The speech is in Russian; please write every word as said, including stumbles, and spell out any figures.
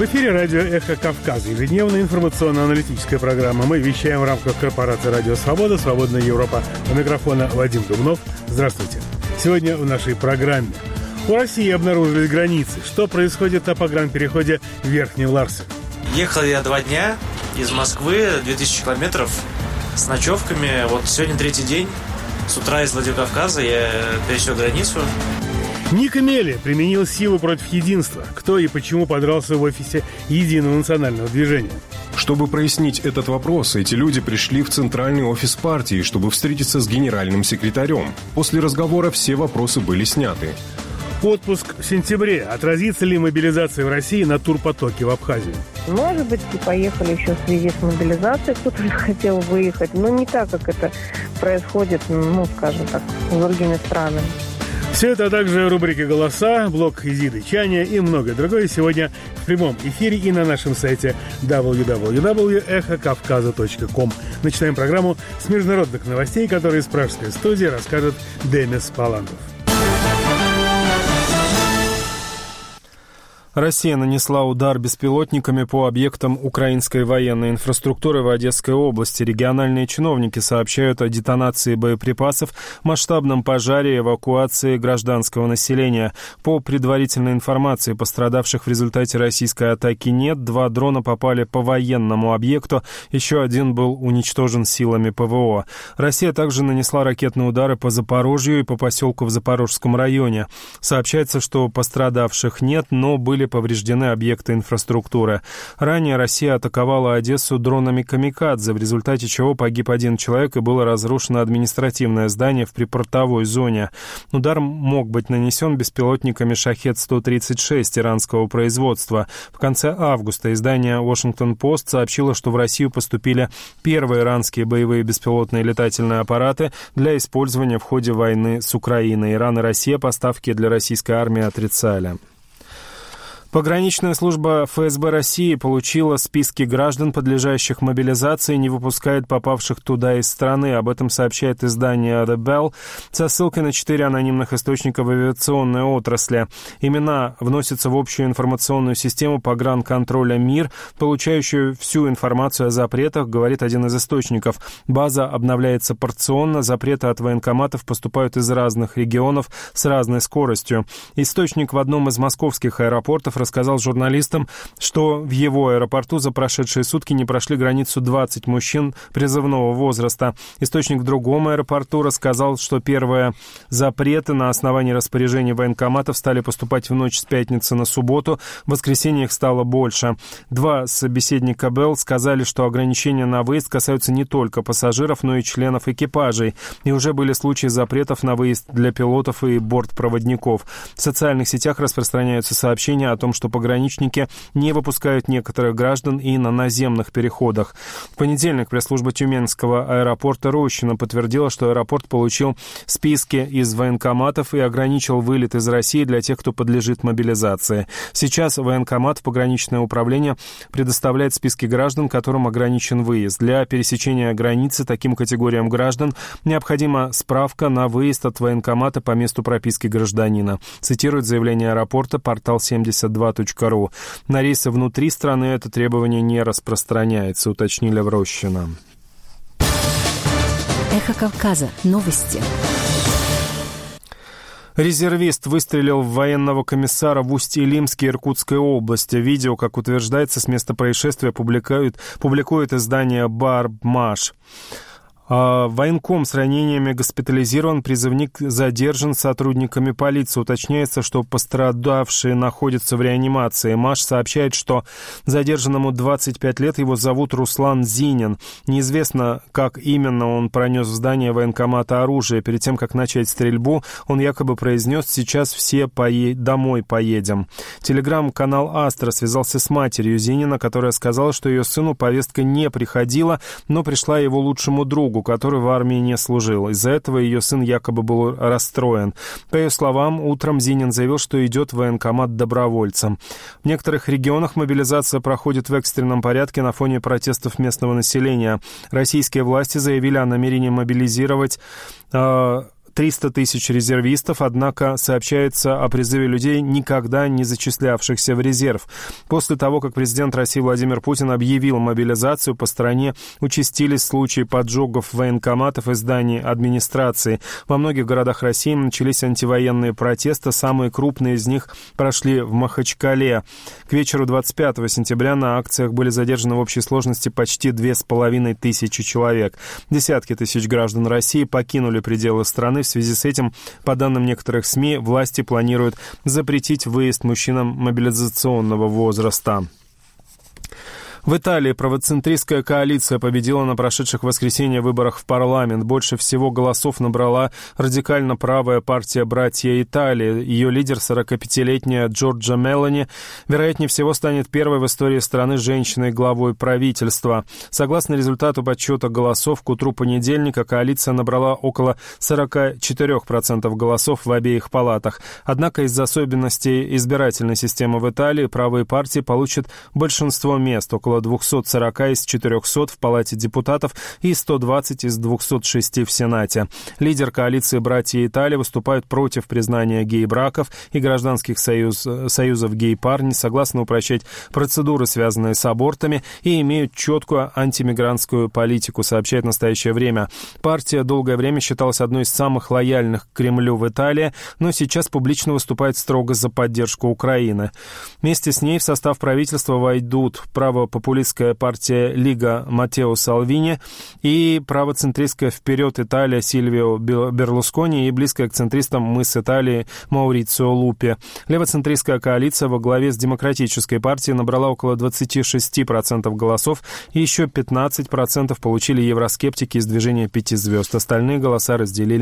В эфире радио «Эхо Кавказа», ежедневная информационно-аналитическая программа. Мы вещаем в рамках корпорации «Радио Свобода», «Свободная Европа». У микрофона Вадим Дубнов. Здравствуйте. Сегодня в нашей программе. У России обнаружились границы. Что происходит на погранпереходе Верхний Ларсен? Ехал я два дня из Москвы, две тысячи километров с ночевками. Вот сегодня третий день. С утра из Владикавказа я пересек границу. Ник Мели применил силу против единства. Кто и почему подрался в офисе Единого национального движения? Чтобы прояснить этот вопрос, эти люди пришли в центральный офис партии, чтобы встретиться с генеральным секретарем. После разговора все вопросы были сняты. Отпуск в сентябре. Отразится ли мобилизация в России на турпотоке в Абхазию? Может быть, и поехали еще в связи с мобилизацией, кто-то хотел выехать, но не так, как это происходит, ну, скажем так, с другими странами. Все это, а также рубрики «Голоса», блог Изиды Чаня и многое другое сегодня в прямом эфире и на нашем сайте дабл ю дабл ю дабл ю точка эхо кавказа точка ком. Начинаем программу с международных новостей, которые из пражской студии расскажет Демис Паландов. Россия нанесла удар беспилотниками по объектам украинской военной инфраструктуры в Одесской области. Региональные чиновники сообщают о детонации боеприпасов, масштабном пожаре и эвакуации гражданского населения. По предварительной информации, пострадавших в результате российской атаки нет. Два дрона попали по военному объекту, еще один был уничтожен силами ПВО. Россия также нанесла ракетные удары по Запорожью и по поселку в Запорожском районе. Сообщается, что пострадавших нет, но были повреждены объекты инфраструктуры. Ранее Россия атаковала Одессу дронами «Камикадзе», в результате чего погиб один человек и было разрушено административное здание в припортовой зоне. Удар мог быть нанесен беспилотниками «Шахед сто тридцать шесть» иранского производства. В конце августа издание «Washington Post» сообщило, что в Россию поступили первые иранские боевые беспилотные летательные аппараты для использования в ходе войны с Украиной. Иран и Россия поставки для российской армии отрицали. Пограничная служба эф эс бэ России получила списки граждан, подлежащих мобилизации, и не выпускает попавших туда из страны. Об этом сообщает издание The Bell со ссылкой на четыре анонимных источника в авиационной отрасли. Имена вносятся в общую информационную систему погранконтроля МИР, получающую всю информацию о запретах, говорит один из источников. База обновляется порционно, запреты от военкоматов поступают из разных регионов с разной скоростью. Источник в одном из московских аэропортов рассказал журналистам, что в его аэропорту за прошедшие сутки не прошли границу двадцать мужчин призывного возраста. Источник в другом аэропорту рассказал, что первые запреты на основании распоряжений военкоматов стали поступать в ночь с пятницы на субботу. В воскресенье их стало больше. Два собеседника Белл сказали, что ограничения на выезд касаются не только пассажиров, но и членов экипажей. И уже были случаи запретов на выезд для пилотов и бортпроводников. В социальных сетях распространяются сообщения о том, что пограничники не выпускают некоторых граждан и на наземных переходах. В понедельник пресс-служба Тюменского аэропорта Рощино подтвердила, что аэропорт получил списки из военкоматов и ограничил вылет из России для тех, кто подлежит мобилизации. Сейчас военкомат в пограничное управление предоставляет списки граждан, которым ограничен выезд. Для пересечения границы таким категориям граждан необходима справка на выезд от военкомата по месту прописки гражданина. Цитирует заявление аэропорта портал семьдесят два точка ру. На рейсы внутри страны это требование не распространяется, уточнили в Рощино. Эхо Кавказа. Новости. Резервист выстрелил в военного комиссара в Усть-Илимске Иркутской области. Видео, как утверждается, с места происшествия публикует, публикует издание «Барбмаш». Военком с ранениями госпитализирован, призывник задержан сотрудниками полиции. Уточняется, что пострадавший находится в реанимации. МАШ сообщает, что задержанному двадцать пять лет, его зовут Руслан Зинин. Неизвестно, как именно он пронес в здание военкомата оружие. Перед тем, как начать стрельбу, он якобы произнес: «Сейчас все пое... домой поедем». Телеграм-канал «Астра» связался с матерью Зинина, которая сказала, что ее сыну повестка не приходила, но пришла его лучшему другу, который в армии не служил. Из-за этого ее сын якобы был расстроен. По ее словам, утром Зинин заявил, что идет в военкомат добровольцем. В некоторых регионах мобилизация проходит в экстренном порядке на фоне протестов местного населения. Российские власти заявили о намерении мобилизировать э, триста тысяч резервистов, однако сообщается о призыве людей, никогда не зачислявшихся в резерв. После того, как президент России Владимир Путин объявил мобилизацию, по стране участились случаи поджогов военкоматов и зданий администрации. Во многих городах России начались антивоенные протесты, самые крупные из них прошли в Махачкале. К вечеру двадцать пятого сентября на акциях были задержаны в общей сложности почти две с половиной тысячи человек. Десятки тысяч граждан России покинули пределы страны. В связи с этим, по данным некоторых СМИ, власти планируют запретить выезд мужчинам мобилизационного возраста. В Италии правоцентристская коалиция победила на прошедших в воскресенье выборах в парламент. Больше всего голосов набрала радикально правая партия «Братья Италии». Ее лидер, сорокапятилетняя Джорджа Мелони, вероятнее всего станет первой в истории страны женщиной главой правительства. Согласно результату подсчета голосов, к утру понедельника коалиция набрала около сорок четыре процента голосов в обеих палатах. Однако из-за особенностей избирательной системы в Италии правые партии получат большинство мест, около двухсот сорока из четырехсот в Палате депутатов и сто двадцать из двухсот шести в Сенате. Лидер коалиции «Братья Италии» выступает против признания гей-браков и гражданских союз, союзов гей-пар, не согласны упрощать процедуры, связанные с абортами, и имеют четкую антимигрантскую политику, сообщает «Настоящее время». Партия долгое время считалась одной из самых лояльных к Кремлю в Италии, но сейчас публично выступает строго за поддержку Украины. Вместе с ней в состав правительства войдут правопопулистская партия Лига Маттео Салвини и правоцентристская «Вперед Италия» Сильвио Берлускони и близкая к центристам «Мы с Италией» Маурицио Лупи. Левоцентристская коалиция во главе с Демократической партией набрала около двадцать шесть процентов голосов, и еще пятнадцать процентов получили евроскептики из движения пяти звезд. Остальные голоса разделили